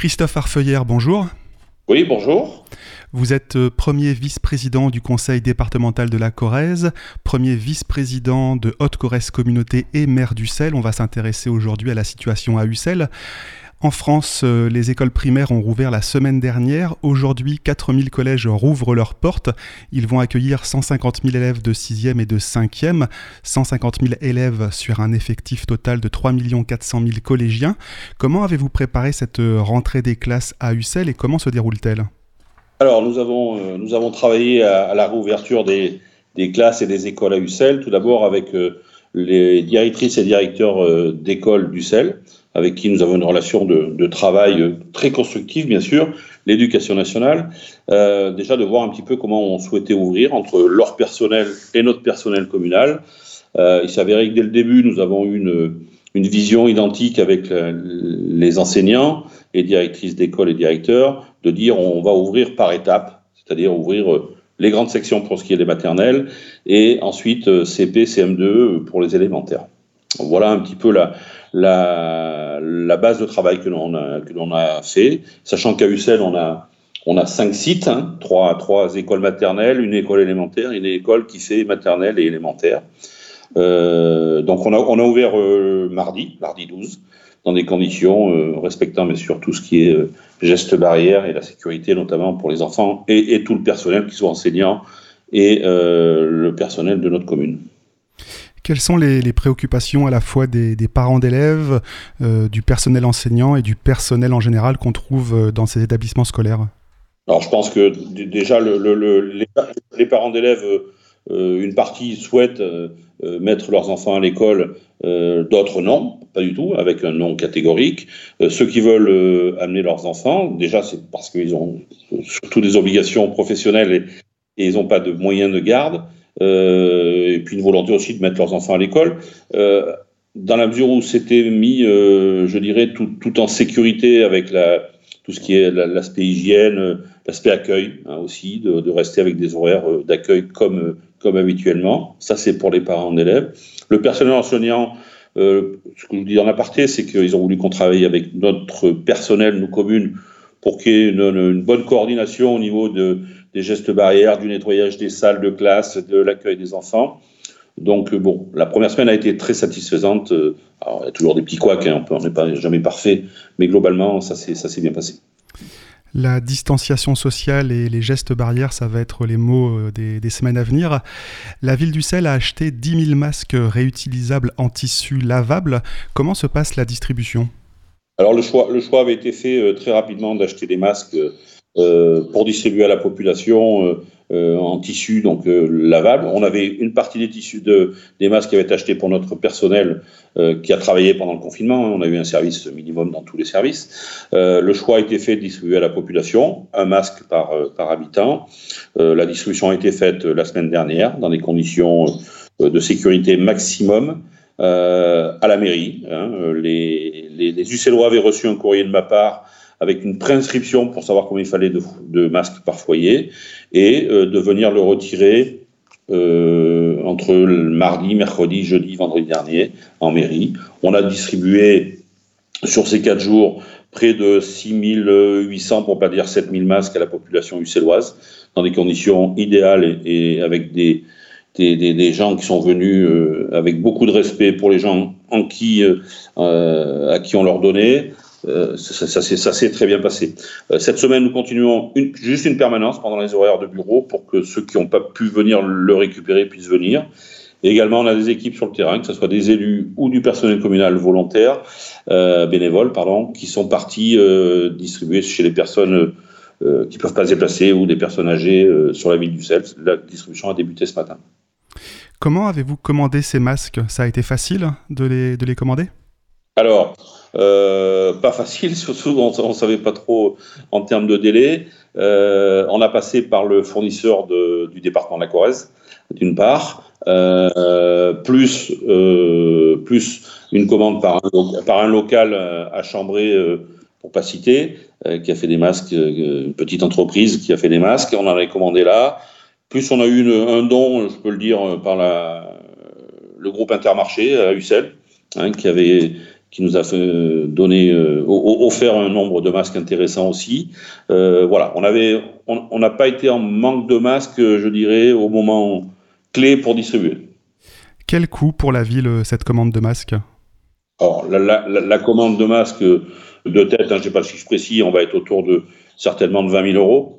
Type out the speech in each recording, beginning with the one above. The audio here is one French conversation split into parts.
Christophe Arfeuillère, bonjour. Oui, bonjour. Vous êtes premier vice-président du conseil départemental de la Corrèze, premier vice-président de Haute-Corrèze Communauté et maire d'Ussel. On va s'intéresser aujourd'hui à la situation à Ussel. En France, les écoles primaires ont rouvert la semaine dernière. Aujourd'hui, 4000 collèges rouvrent leurs portes. Ils vont accueillir 150 000 élèves de 6e et de 5e, 150 000 élèves sur un effectif total de 3 400 000 collégiens. Comment avez-vous préparé cette rentrée des classes à Ussel et comment se déroule-t-elle ? Alors, nous avons travaillé à la réouverture des classes et des écoles à Ussel, tout d'abord avec les directrices et directeurs d'écoles d'Ussel, avec qui nous avons une relation de travail très constructive, bien sûr, l'éducation nationale, déjà de voir un petit peu comment on souhaitait ouvrir entre leur personnel et notre personnel communal. Il s'avérait que dès le début, nous avons eu une vision identique avec les enseignants et directrices d'école et directeurs, de dire on va ouvrir par étapes, c'est-à-dire ouvrir les grandes sections pour ce qui est des maternelles et ensuite CP, CM2 pour les élémentaires. Voilà un petit peu la base de travail que l'on a fait, sachant qu'à Ussel, on a 5 sites, trois écoles maternelles, une école élémentaire, une école qui fait maternelle et élémentaire. Donc on a ouvert mardi 12, dans des conditions respectant bien sûr tout ce qui est gestes barrières et la sécurité, notamment pour les enfants et tout le personnel, qui soit enseignant et le personnel de notre commune. Quelles sont les préoccupations à la fois des parents d'élèves, du personnel enseignant et du personnel en général qu'on trouve dans ces établissements scolaires ? Alors je pense que déjà les parents d'élèves, une partie souhaitent mettre leurs enfants à l'école, d'autres non, pas du tout, avec un non catégorique. Ceux qui veulent amener leurs enfants, déjà c'est parce qu'ils ont surtout des obligations professionnelles et ils n'ont pas de moyens de garde. Et puis une volonté aussi de mettre leurs enfants à l'école, dans la mesure où c'était mis, je dirais, tout en sécurité avec tout ce qui est l'aspect hygiène, l'aspect accueil aussi, de rester avec des horaires d'accueil comme habituellement. Ça, c'est pour les parents d'élèves. Le personnel enseignant, ce que je vous dis en aparté, c'est qu'ils ont voulu qu'on travaille avec notre personnel, nos communes, pour qu'il y ait une bonne coordination au niveau des gestes barrières, du nettoyage des salles de classe, de l'accueil des enfants. Donc bon, la première semaine a été très satisfaisante. Alors, il y a toujours des petits couacs, on n'est pas jamais parfait, mais globalement, ça s'est bien passé. La distanciation sociale et les gestes barrières, ça va être les mots des semaines à venir. La ville d'Ussel a acheté 10 000 masques réutilisables en tissu lavable. Comment se passe la distribution ? Alors le choix avait été fait très rapidement d'acheter des masques pour distribuer à la population en tissu lavable. On avait une partie des tissus des masques qui avaient été achetés pour notre personnel qui a travaillé pendant le confinement. On a eu un service minimum dans tous les services. Le choix a été fait de distribuer à la population un masque par habitant. La distribution a été faite la semaine dernière dans des conditions de sécurité maximum. À la mairie. Les Ussellois avaient reçu un courrier de ma part avec une préinscription pour savoir combien il fallait de masques par foyer et de venir le retirer entre le mardi, mercredi, jeudi, vendredi dernier en mairie. On a distribué sur ces 4 jours près de 6 800, pour ne pas dire 7 000 masques à la population usselloise dans des conditions idéales et avec des gens qui sont venus avec beaucoup de respect pour les gens à qui on leur donnait. Ça s'est très bien passé. Cette semaine, nous continuons juste une permanence pendant les horaires de bureau pour que ceux qui n'ont pas pu venir le récupérer puissent venir. Et également, on a des équipes sur le terrain, que ce soit des élus ou du personnel communal volontaire, bénévole, qui sont partis distribuer chez les personnes qui ne peuvent pas se déplacer ou des personnes âgées sur la ville d'Ussel. La distribution a débuté ce matin. Comment avez-vous commandé ces masques ? Ça a été facile de les commander ? Alors, pas facile, surtout on ne savait pas trop en termes de délai. On a passé par le fournisseur du département de la Corrèze, d'une part, plus une commande par un local à Chambray, pour pas citer, qui a fait des masques, une petite entreprise qui a fait des masques, on en avait commandé là. Plus on a eu un don, je peux le dire, par le groupe Intermarché à Ussel, qui nous a offert un nombre de masques intéressant aussi. Voilà, on n'a pas été en manque de masques, je dirais, au moment clé pour distribuer. Quel coût pour la ville, cette commande de masques ? Alors, la commande de masques de tête, je n'ai pas le chiffre précis, on va être autour de certainement de 20 000 euros.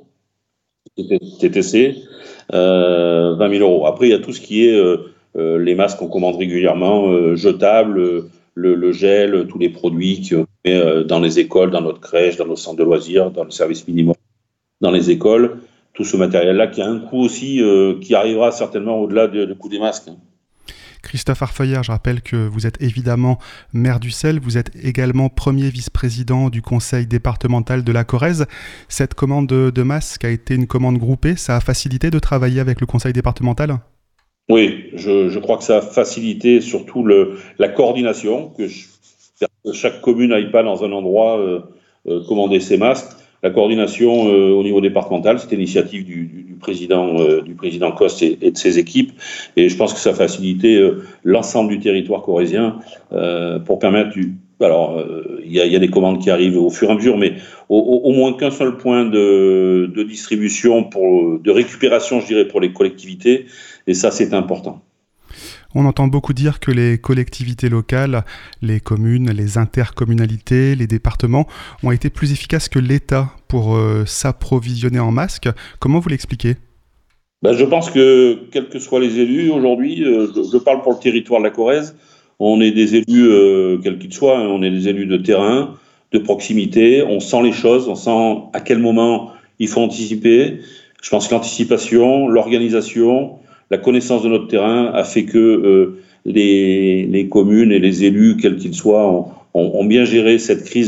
TTC, 20 000 euros. Après, il y a tout ce qui est les masques qu'on commande régulièrement, jetables, le gel, tous les produits qu'on met dans les écoles, dans notre crèche, dans nos centres de loisirs, dans le service minimum, dans les écoles. Tout ce matériel-là qui a un coût aussi qui arrivera certainement au-delà du coût des masques. Christophe Arfeuillère, je rappelle que vous êtes évidemment maire d'Ussel, vous êtes également premier vice-président du conseil départemental de la Corrèze. Cette commande de masques a été une commande groupée, ça a facilité de travailler avec le conseil départemental ? Oui, je crois que ça a facilité surtout la coordination, que chaque commune n'aille pas dans un endroit commander ses masques. La coordination au niveau départemental, c'était l'initiative du président Coste et de ses équipes. Et je pense que ça a facilité l'ensemble du territoire corrézien pour permettre alors, il y a des commandes qui arrivent au fur et à mesure, mais au moins qu'un seul point de distribution, de récupération, je dirais, pour les collectivités. Et ça, c'est important. On entend beaucoup dire que les collectivités locales, les communes, les intercommunalités, les départements ont été plus efficaces que l'État pour s'approvisionner en masques. Comment vous l'expliquez ? Je pense que, quels que soient les élus, aujourd'hui, je parle pour le territoire de la Corrèze, on est des élus, quels qu'ils soient, on est des élus de terrain, de proximité, on sent les choses, on sent à quel moment il faut anticiper. Je pense que l'anticipation, l'organisation, la connaissance de notre terrain a fait que les communes et les élus, quels qu'ils soient, ont bien géré cette crise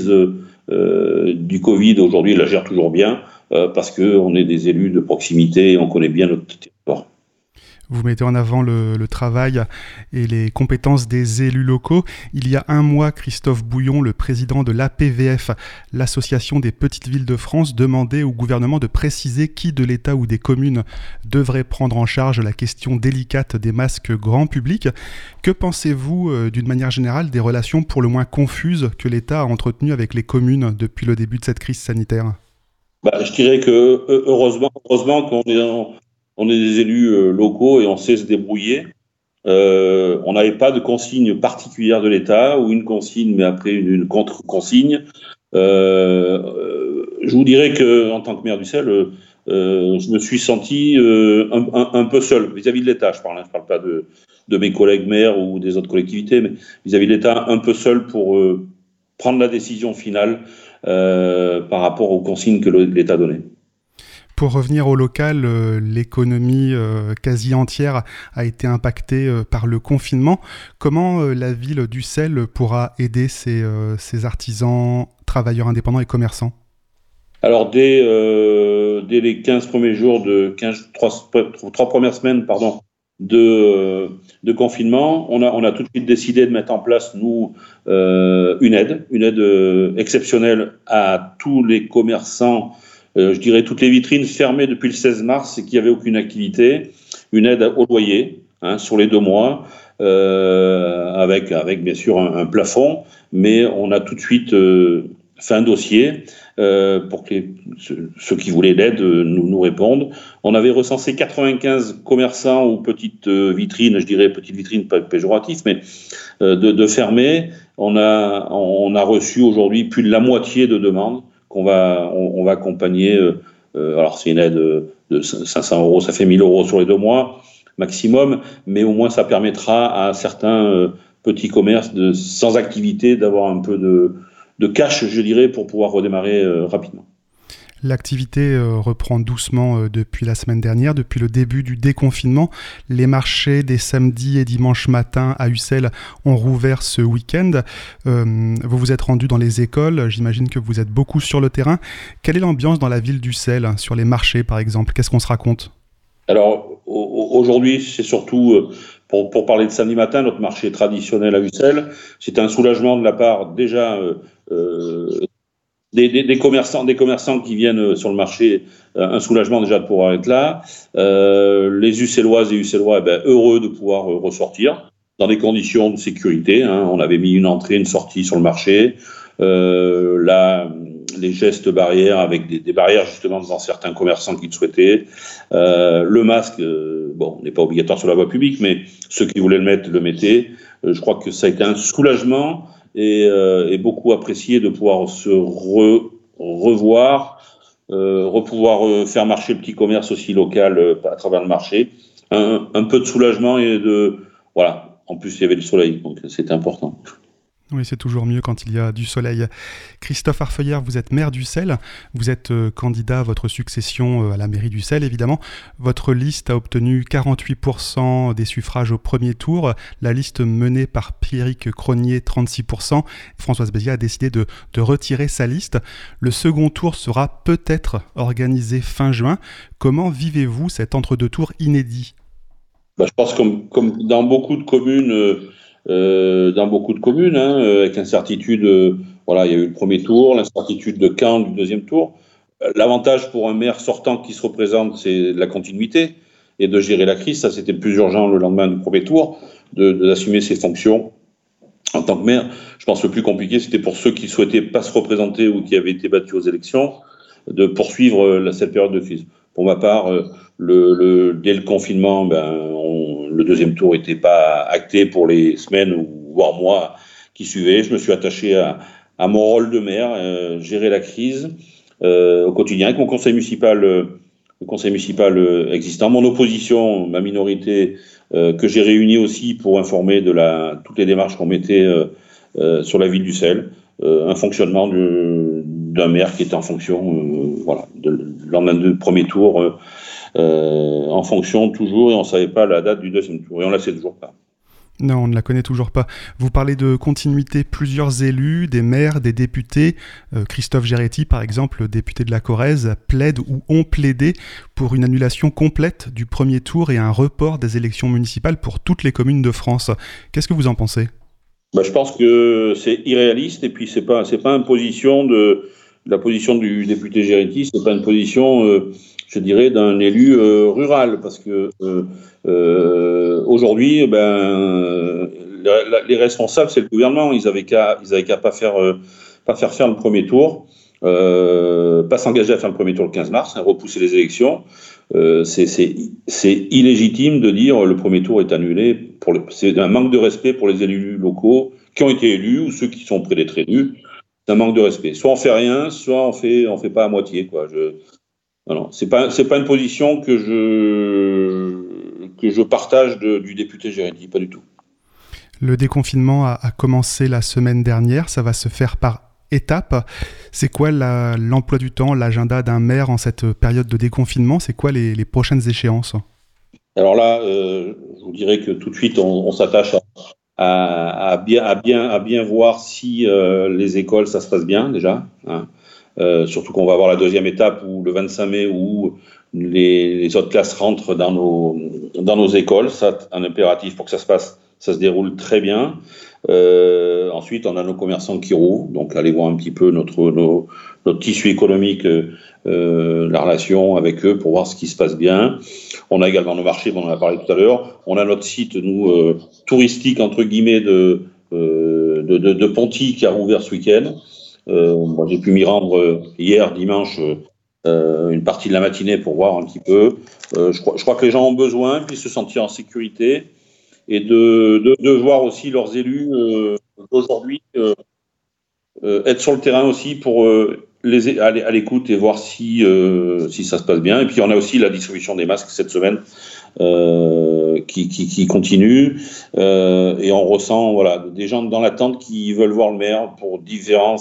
du Covid. Aujourd'hui, ils la gèrent toujours bien parce qu'on est des élus de proximité et on connaît bien notre territoire. Vous mettez en avant le travail et les compétences des élus locaux. Il y a un mois, Christophe Bouillon, le président de l'APVF, l'Association des petites villes de France, demandait au gouvernement de préciser qui de l'État ou des communes devrait prendre en charge la question délicate des masques grand public. Que pensez-vous, d'une manière générale, des relations pour le moins confuses que l'État a entretenues avec les communes depuis le début de cette crise sanitaire ? Je dirais que heureusement qu'on est des élus locaux et on sait se débrouiller. On n'avait pas de consigne particulière de l'État ou une consigne, mais après une contre-consigne. Je vous dirais qu'en tant que maire d'Ussel, je me suis senti un peu seul vis-à-vis de l'État. Je parle pas de mes collègues maires ou des autres collectivités, mais vis-à-vis de l'État, un peu seul pour prendre la décision finale par rapport aux consignes que l'État donnait. Pour revenir au local, l'économie quasi entière a été impactée par le confinement. Comment la ville d'Ussel pourra aider ses artisans, travailleurs indépendants et commerçants ? Alors, dès les 15 premiers jours, trois premières semaines, de confinement, on a tout de suite décidé de mettre en place, nous, une aide exceptionnelle à tous les commerçants. Je dirais toutes les vitrines fermées depuis le 16 mars et qui n'avaient aucune activité, une aide au loyer sur les 2 mois, avec bien sûr un plafond, mais on a tout de suite fait un dossier pour que ceux qui voulaient l'aide nous répondent. On avait recensé 95 commerçants ou petites vitrines, je dirais petites vitrines pas péjoratif, mais de fermés. On a reçu aujourd'hui plus de la moitié de demandes qu'on va accompagner. Alors c'est une aide de 500 euros, ça fait 1 000 euros sur les 2 mois maximum, mais au moins ça permettra à certains petits commerces sans activité d'avoir un peu de cash, je dirais, pour pouvoir redémarrer rapidement. L'activité reprend doucement depuis la semaine dernière, depuis le début du déconfinement. Les marchés des samedis et dimanches matins à Ussel ont rouvert ce week-end. Vous vous êtes rendu dans les écoles, j'imagine que vous êtes beaucoup sur le terrain. Quelle est l'ambiance dans la ville d'Ussel, sur les marchés par exemple ? Qu'est-ce qu'on se raconte ? Alors aujourd'hui, c'est surtout, pour parler de samedi matin, notre marché traditionnel à Ussel, c'est un soulagement de la part déjà des commerçants qui viennent sur le marché, un soulagement déjà de pouvoir être là. Les Usselloises et Ussellois, heureux de pouvoir ressortir. dans des conditions de sécurité. On avait mis une entrée, une sortie sur le marché. Là, les gestes barrières avec des barrières justement devant certains commerçants qui le souhaitaient. Le masque, n'est pas obligatoire sur la voie publique, mais ceux qui voulaient le mettre, le mettaient. Je crois que ça a été un soulagement et beaucoup apprécié de pouvoir se revoir, repouvoir faire marcher le petit commerce aussi local à travers le marché. Un peu de soulagement et voilà. En plus, il y avait du soleil, donc c'était important. Oui, c'est toujours mieux quand il y a du soleil. Christophe Arfeuillère, vous êtes maire d'Ussel, vous êtes candidat à votre succession à la mairie d'Ussel, évidemment. Votre liste a obtenu 48% des suffrages au premier tour, la liste menée par Pierrick Cronier, 36%. Françoise Béziat a décidé de retirer sa liste. Le second tour sera peut-être organisé fin juin. Comment vivez-vous cet entre-deux tours inédit ? Je pense comme dans beaucoup de communes... avec l'incertitude, il y a eu le premier tour, l'incertitude de quand du deuxième tour. L'avantage pour un maire sortant qui se représente, c'est la continuité et de gérer la crise. Ça, c'était plus urgent le lendemain du premier tour, d'assumer ses fonctions en tant que maire. Je pense que le plus compliqué, c'était pour ceux qui souhaitaient pas se représenter ou qui avaient été battus aux élections, de poursuivre cette période de crise. Pour ma part, dès le confinement, le deuxième tour n'était pas acté pour les semaines ou voire mois qui suivaient. Je me suis attaché à mon rôle de maire, gérer la crise au quotidien avec mon conseil municipal, existant, mon opposition, ma minorité que j'ai réunie aussi pour informer de toutes les démarches qu'on mettait sur la ville d'Ussel, un fonctionnement d'un maire qui était en fonction, le lendemain du premier tour. En fonction toujours, et on ne savait pas la date du deuxième tour, et on ne la sait toujours pas. Non, on ne la connaît toujours pas. Vous parlez de continuité, plusieurs élus, des maires, des députés. Christophe Géretti, par exemple, député de la Corrèze, plaide ou ont plaidé pour une annulation complète du premier tour et un report des élections municipales pour toutes les communes de France. Qu'est-ce que vous en pensez ? Je pense que c'est irréaliste, et puis c'est pas une position la position du député Géretti, c'est pas une position, je dirais, d'un élu rural, parce que aujourd'hui, les responsables, c'est le gouvernement. Ils avaient qu'à pas faire le premier tour, pas s'engager à faire le premier tour le 15 mars, repousser les élections. C'est illégitime de dire le premier tour est annulé. C'est un manque de respect pour les élus locaux qui ont été élus ou ceux qui sont près d'être élus. C'est un manque de respect. Soit on fait rien, soit on fait pas à moitié, quoi. Non, c'est pas une position que je partage du député Géretti, pas du tout. Le déconfinement a commencé la semaine dernière, ça va se faire par étapes. C'est quoi l'emploi du temps, l'agenda d'un maire en cette période de déconfinement ? C'est quoi les prochaines échéances ? Alors là, je vous dirais que tout de suite, on s'attache à bien voir si les écoles, ça se passe bien déjà. Surtout qu'on va avoir la deuxième étape où le 25 mai où les autres classes rentrent dans nos écoles. Ça, un impératif pour que ça se déroule très bien. Ensuite, on a nos commerçants qui rouvrent, donc aller voir un petit peu notre tissu économique, la relation avec eux pour voir ce qui se passe bien. On a également nos marchés, on en a parlé tout à l'heure. On a notre site, nous, touristique, entre guillemets, de Ponty qui a rouvert ce week-end. Moi, j'ai pu m'y rendre hier, dimanche, une partie de la matinée pour voir un petit peu. Je crois que les gens ont besoin de se sentir en sécurité et de voir aussi leurs élus d'aujourd'hui être sur le terrain aussi pour aller à l'écoute et voir si ça se passe bien. Et puis on a aussi la distribution des masques cette semaine qui continue et on ressent des gens dans l'attente qui veulent voir le maire pour divers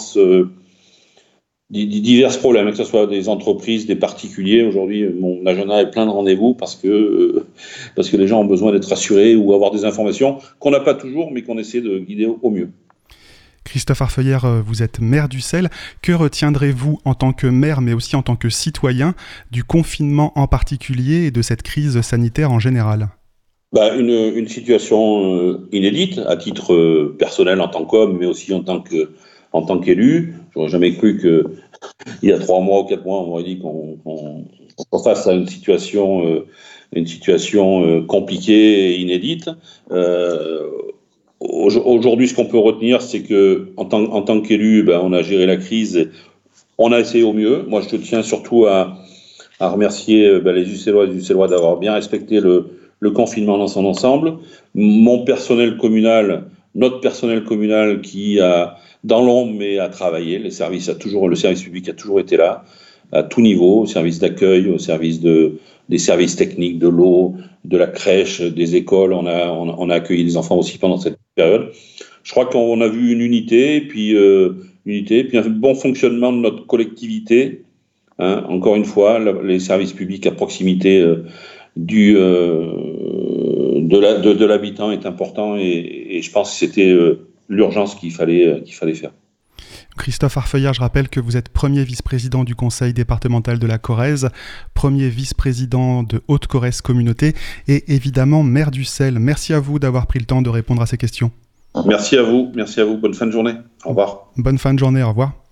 problèmes, que ce soit des entreprises, des particuliers. Aujourd'hui, mon agenda est plein de rendez-vous parce que les gens ont besoin d'être rassurés ou avoir des informations qu'on n'a pas toujours, mais qu'on essaie de guider au mieux. Christophe Arfeuillère, vous êtes maire d'Ussel. Que retiendrez-vous en tant que maire, mais aussi en tant que citoyen, du confinement en particulier et de cette crise sanitaire en général ? Une situation inédite, à titre personnel en tant qu'homme, mais aussi en tant qu'élu. J'aurais jamais cru qu'il y a 3 mois ou 4 mois, on m'aurait dit qu'on face à une situation une situation compliquée et inédite. Aujourd'hui, ce qu'on peut retenir, c'est que en tant qu'élu, on a géré la crise, on a essayé au mieux. Moi, je tiens surtout à remercier les Uccellois et les Uccellois d'avoir bien respecté le confinement dans son ensemble. Notre personnel communal qui a, dans l'ombre, mais a travaillé. Le service public a toujours été là, à tout niveau, au service d'accueil, au service des services techniques, de l'eau, de la crèche, des écoles. On a accueilli les enfants aussi pendant cette période. Je crois qu'on a vu une unité, puis un bon fonctionnement de notre collectivité. Encore une fois, les services publics à proximité de l'habitant est important et je pense que c'était l'urgence qu'il fallait faire. Christophe Arfeuillard, je rappelle que vous êtes premier vice-président du conseil départemental de la Corrèze, premier vice-président de Haute-Corrèze Communauté et évidemment maire d'Ussel. Merci à vous d'avoir pris le temps de répondre à ces questions. Merci à vous, bonne fin de journée, au revoir. Bonne fin de journée, au revoir.